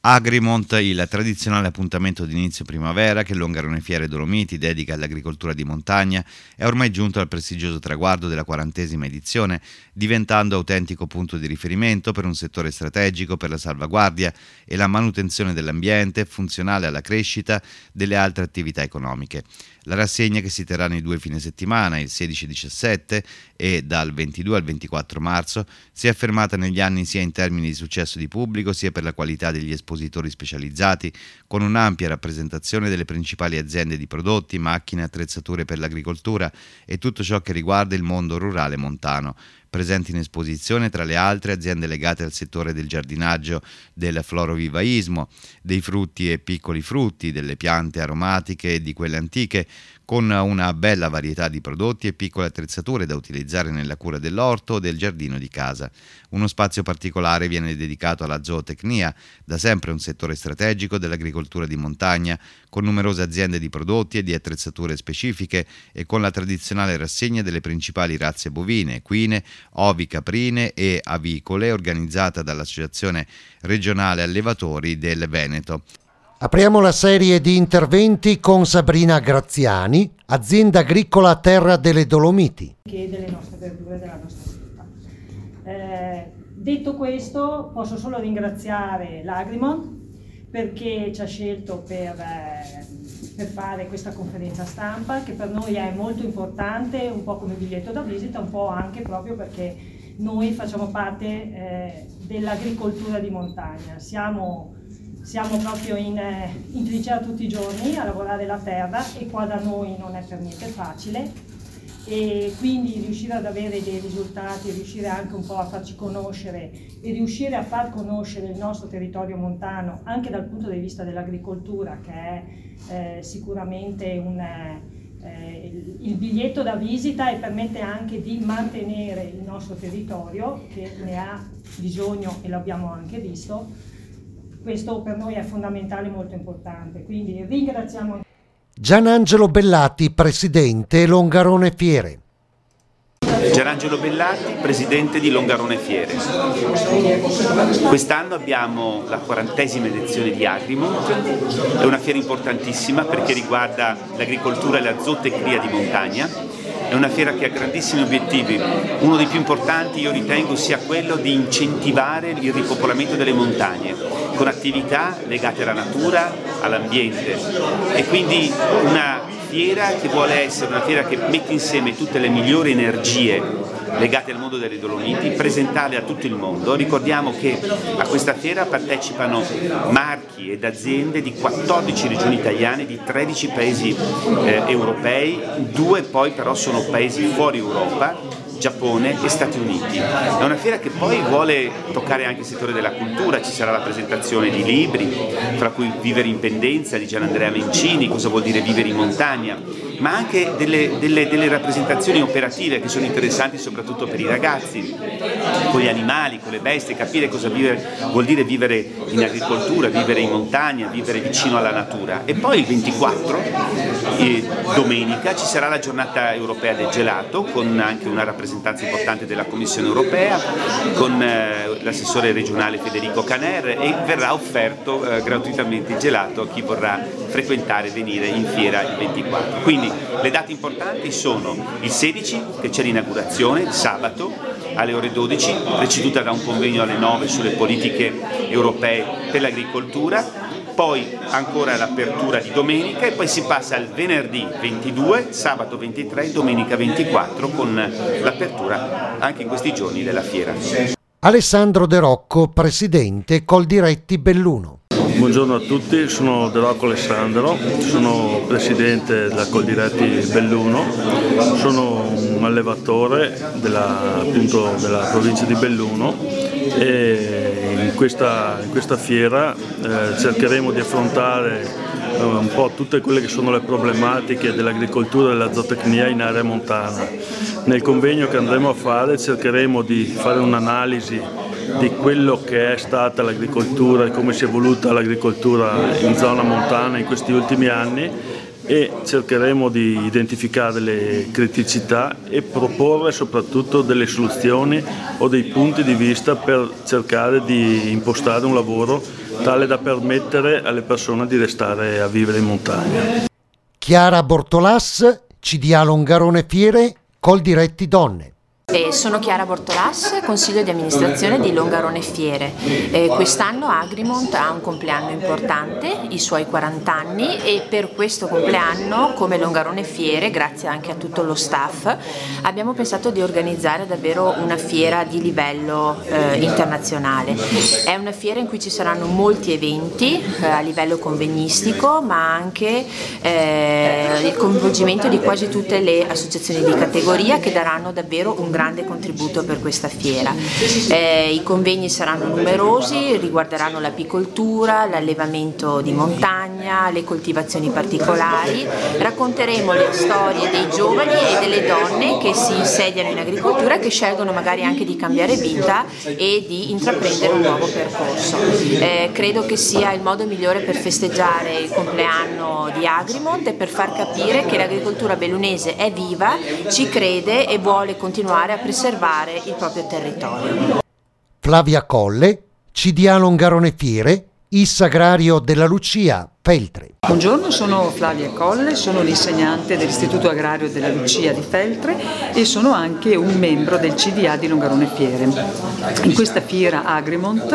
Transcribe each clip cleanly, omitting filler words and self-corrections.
Agrimont, il tradizionale appuntamento di inizio primavera che Longarone Fiere Dolomiti dedica all'agricoltura di montagna, è ormai giunto al prestigioso traguardo della 40ª edizione, diventando autentico punto di riferimento per un settore strategico per la salvaguardia e la manutenzione dell'ambiente, funzionale alla crescita delle altre attività economiche. La rassegna, che si terrà nei 2 fine settimana, il 16-17 e dal 22 al 24 marzo, si è affermata negli anni sia in termini di successo di pubblico sia per la qualità degli espositori specializzati, con un'ampia rappresentazione delle principali aziende di prodotti, macchine e attrezzature per l'agricoltura e tutto ciò che riguarda il mondo rurale montano. Presenti in esposizione, tra le altre, aziende legate al settore del giardinaggio, del florovivaismo, dei frutti e piccoli frutti, delle piante aromatiche e di quelle antiche, con una bella varietà di prodotti e piccole attrezzature da utilizzare nella cura dell'orto o del giardino di casa. Uno spazio particolare viene dedicato alla zootecnia, da sempre un settore strategico dell'agricoltura di montagna, con numerose aziende di prodotti e di attrezzature specifiche e con la tradizionale rassegna delle principali razze bovine, equine, ovi caprine e avicole, organizzata dall'Associazione Regionale Allevatori del Veneto. Apriamo la serie di interventi con Sabrina Graziani, azienda agricola Terra delle Dolomiti. Che delle nostre verdure della nostra città. Detto questo, posso solo ringraziare l'Agrimont perché ci ha scelto per fare questa conferenza stampa, che per noi è molto importante, un po' come biglietto da visita, un po' anche proprio perché noi facciamo parte dell'agricoltura di montagna. Siamo proprio in trincea tutti i giorni a lavorare la terra, e qua da noi non è per niente facile, e quindi riuscire ad avere dei risultati, riuscire anche un po' a farci conoscere e riuscire a far conoscere il nostro territorio montano anche dal punto di vista dell'agricoltura, che è sicuramente il biglietto da visita, e permette anche di mantenere il nostro territorio, che ne ha bisogno e l'abbiamo anche visto. Questo per noi è fondamentale e molto importante, quindi ringraziamo. Gianangelo Bellati, presidente Longarone Fiere. Gianangelo Bellati, presidente di Longarone Fiere. Quest'anno abbiamo la 40ª edizione di Agrimont, è una fiera importantissima perché riguarda l'agricoltura e la zootecnia di montagna. È una fiera che ha grandissimi obiettivi. Uno dei più importanti, io ritengo, sia quello di incentivare il ripopolamento delle montagne con attività legate alla natura, all'ambiente, e quindi una fiera che vuole essere una fiera che mette insieme tutte le migliori energie legate al mondo delle Dolomiti, presentarle a tutto il mondo. Ricordiamo che a questa fiera partecipano marchi ed aziende di 14 regioni italiane, di 13 paesi europei, 2 poi però sono paesi fuori Europa, Giappone e Stati Uniti. È una fiera che poi vuole toccare anche il settore della cultura. Ci sarà la presentazione di libri, fra cui Vivere in pendenza di Gianandrea Mencini, cosa vuol dire vivere in montagna, ma anche delle rappresentazioni operative che sono interessanti soprattutto per i ragazzi, con gli animali, con le bestie, capire cosa vuol dire vivere in agricoltura, vivere in montagna, vivere vicino alla natura. E poi il 24, domenica, ci sarà la giornata europea del gelato, con anche una rappresentanza importante della Commissione europea, con l'assessore regionale Federico Caner, e verrà offerto gratuitamente il gelato a chi vorrà frequentare e venire in fiera il 24. Quindi le date importanti sono il 16, che c'è l'inaugurazione, sabato alle ore 12, preceduta da un convegno alle 9 sulle politiche europee per l'agricoltura, poi ancora l'apertura di domenica, e poi si passa al venerdì 22, sabato 23 e domenica 24 con l'apertura anche in questi giorni della fiera. Alessandro De Rocco, presidente Coldiretti Belluno. Buongiorno a tutti, sono De Rocco Alessandro, sono presidente della Coldiretti Belluno, sono un allevatore della provincia di Belluno, e in questa fiera cercheremo di affrontare un po' tutte quelle che sono le problematiche dell'agricoltura e della zootecnia in area montana. Nel convegno che andremo a fare cercheremo di fare un'analisi di quello che è stata l'agricoltura e come si è evoluta l'agricoltura in zona montana in questi ultimi anni, e cercheremo di identificare le criticità e proporre soprattutto delle soluzioni o dei punti di vista per cercare di impostare un lavoro tale da permettere alle persone di restare a vivere in montagna. Chiara Bortolas, CDA Longarone Fiere, Coldiretti Donne. Sono Chiara Bortolas, consiglio di amministrazione di Longarone Fiere. Quest'anno Agrimont ha un compleanno importante, i suoi 40 anni, e per questo compleanno, come Longarone Fiere, grazie anche a tutto lo staff, abbiamo pensato di organizzare davvero una fiera di livello internazionale. È una fiera in cui ci saranno molti eventi a livello convegnistico, ma anche il coinvolgimento di quasi tutte le associazioni di categoria che daranno davvero un grande contributo per questa fiera. I convegni saranno numerosi, riguarderanno l'apicoltura, l'allevamento di montagna, le coltivazioni particolari. Racconteremo le storie dei giovani e delle donne che si insediano in agricoltura e che scelgono magari anche di cambiare vita e di intraprendere un nuovo percorso. Credo che sia il modo migliore per festeggiare il compleanno di Agrimont e per far capire che l'agricoltura bellunese è viva, ci crede e vuole continuare a preservare il proprio territorio. Flavia Colle, CDA Longarone Fiere, IS Agrario della Lucia, Feltre. Buongiorno, sono Flavia Colle, sono l'insegnante dell'Istituto Agrario della Lucia di Feltre e sono anche un membro del CDA di Longarone Fiere. In questa fiera Agrimont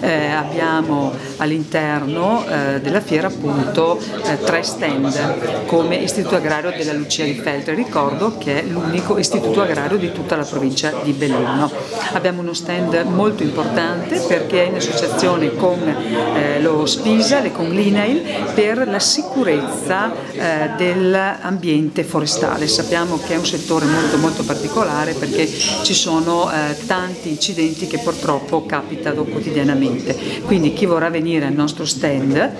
abbiamo all'interno della fiera appunto 3 stand come Istituto Agrario della Lucia di Feltre. Ricordo che è l'unico istituto agrario di tutta la provincia di Belluno. Abbiamo uno stand molto importante perché è in associazione con lo SPISA e con l'INAIL per la sicurezza dell'ambiente forestale. Sappiamo che è un settore molto particolare perché ci sono tanti incidenti che purtroppo capitano quotidianamente. Quindi chi vorrà venire al nostro stand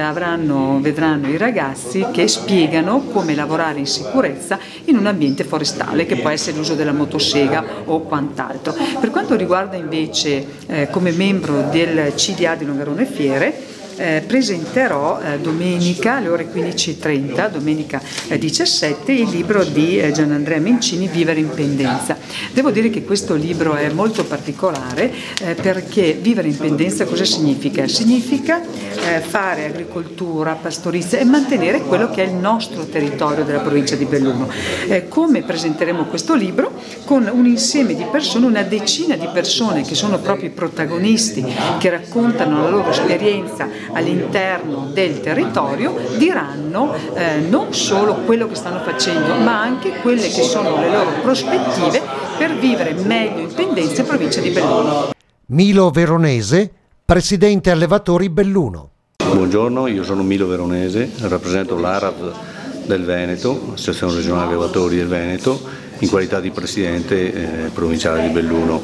vedranno i ragazzi che spiegano come lavorare in sicurezza in un ambiente forestale, che può essere l'uso della motosega o quant'altro. Per quanto riguarda invece come membro del CDA di Longarone Fiere, presenterò domenica alle ore 15:30, domenica 17, il libro di Gianandrea Mencini, Vivere in pendenza. Devo dire che questo libro è molto particolare perché vivere in pendenza cosa significa? Significa fare agricoltura, pastorizia e mantenere quello che è il nostro territorio della provincia di Belluno. Come presenteremo questo libro? Con un insieme di persone, una decina di persone che sono proprio i protagonisti, che raccontano la loro esperienza all'interno del territorio, diranno non solo quello che stanno facendo, ma anche quelle che sono le loro prospettive per vivere meglio in pendenza in provincia di Belluno. Milo Veronese, presidente allevatori Belluno. Buongiorno, io sono Milo Veronese, rappresento l'ARAV del Veneto, Associazione Regionale Allevatori del Veneto, in qualità di presidente provinciale di Belluno.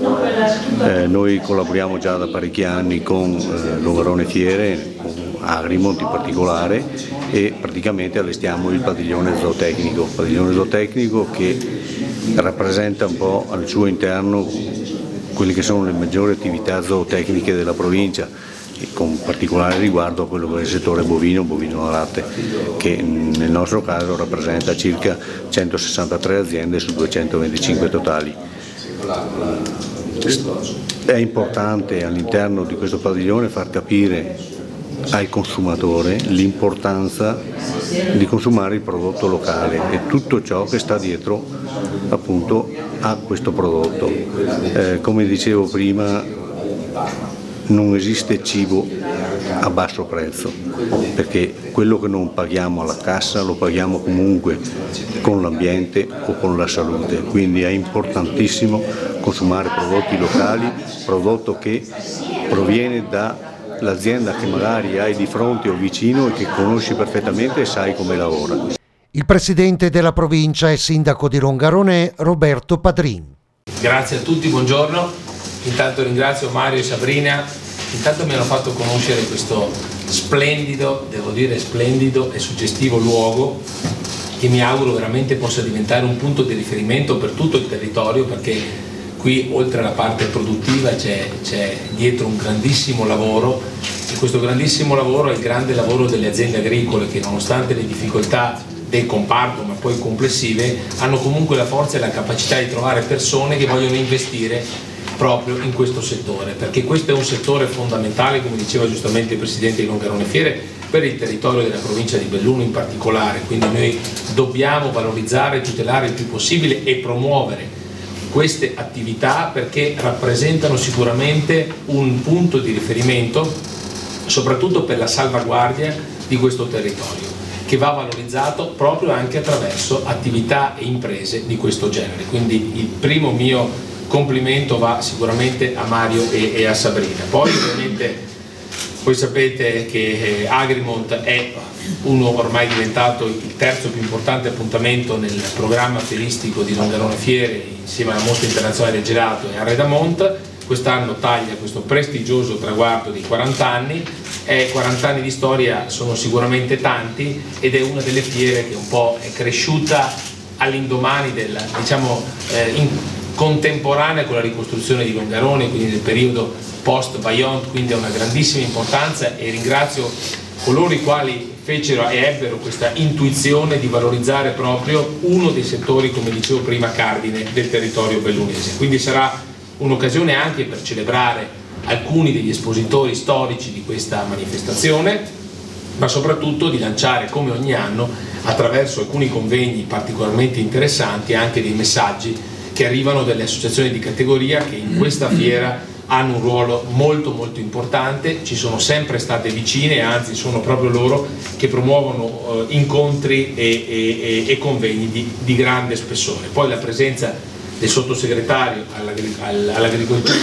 Noi collaboriamo già da parecchi anni con Longarone Fiere, con Agrimont in particolare, e praticamente allestiamo il padiglione zootecnico che rappresenta un po' al suo interno quelle che sono le maggiori attività zootecniche della provincia, con particolare riguardo a quello che è il settore bovino da latte, che nel nostro caso rappresenta circa 163 aziende su 225 totali. È importante all'interno di questo padiglione far capire al consumatore l'importanza di consumare il prodotto locale e tutto ciò che sta dietro appunto a questo prodotto. Come dicevo prima, non esiste cibo a basso prezzo, perché quello che non paghiamo alla cassa lo paghiamo comunque con l'ambiente o con la salute, quindi è importantissimo consumare prodotti locali, prodotto che proviene dall'azienda che magari hai di fronte o vicino e che conosci perfettamente e sai come lavora. Il presidente della provincia e sindaco di Longarone è Roberto Padrin. Grazie a tutti, buongiorno. Intanto ringrazio Mario e Sabrina, intanto mi hanno fatto conoscere questo splendido, devo dire splendido e suggestivo luogo, che mi auguro veramente possa diventare un punto di riferimento per tutto il territorio, perché qui oltre alla parte produttiva c'è dietro un grandissimo lavoro, e questo grandissimo lavoro è il grande lavoro delle aziende agricole che, nonostante le difficoltà del comparto, ma poi complessive, hanno comunque la forza e la capacità di trovare persone che vogliono investire proprio in questo settore, perché questo è un settore fondamentale, come diceva giustamente il Presidente di Longarone Fiere, per il territorio della provincia di Belluno in particolare, quindi noi dobbiamo valorizzare, tutelare il più possibile e promuovere queste attività perché rappresentano sicuramente un punto di riferimento soprattutto per la salvaguardia di questo territorio, che va valorizzato proprio anche attraverso attività e imprese di questo genere. Quindi il primo mio complimento va sicuramente a Mario e a Sabrina. Poi ovviamente voi sapete che Agrimont è uno ormai diventato il terzo più importante appuntamento nel programma fieristico di Longarone Fiere insieme alla Mostra Internazionale del Gelato e a Redamont. Quest'anno taglia questo prestigioso traguardo di 40 anni. 40 anni di storia sono sicuramente tanti ed è una delle fiere che un po' è cresciuta all'indomani del, diciamo, in contemporanea con la ricostruzione di Longarone, quindi nel periodo post-Vajont, quindi ha una grandissima importanza e ringrazio coloro i quali fecero e ebbero questa intuizione di valorizzare proprio uno dei settori, come dicevo prima, cardine del territorio bellunese. Quindi sarà un'occasione anche per celebrare alcuni degli espositori storici di questa manifestazione, ma soprattutto di lanciare come ogni anno attraverso alcuni convegni particolarmente interessanti anche dei messaggi che arrivano dalle associazioni di categoria che in questa fiera hanno un ruolo molto importante, ci sono sempre state vicine, anzi sono proprio loro che promuovono incontri e convegni di grande spessore. Poi la presenza del sottosegretario all'agricoltura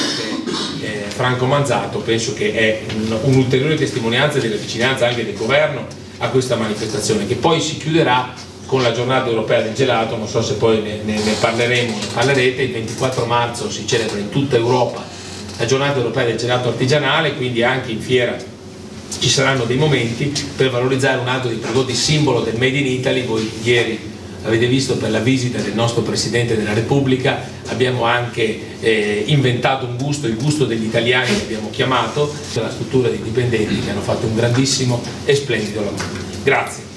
Franco Manzato penso che è un'ulteriore testimonianza della vicinanza anche del governo a questa manifestazione, che poi si chiuderà con la giornata europea del gelato. Non so se poi ne parlerete. Il 24 marzo si celebra in tutta Europa la giornata europea del gelato artigianale, quindi anche in fiera ci saranno dei momenti per valorizzare un altro dei prodotti simbolo del Made in Italy. Voi ieri avete visto per la visita del nostro Presidente della Repubblica, abbiamo anche inventato un gusto, il gusto degli italiani che abbiamo chiamato, la struttura di dipendenti che hanno fatto un grandissimo e splendido lavoro. Grazie.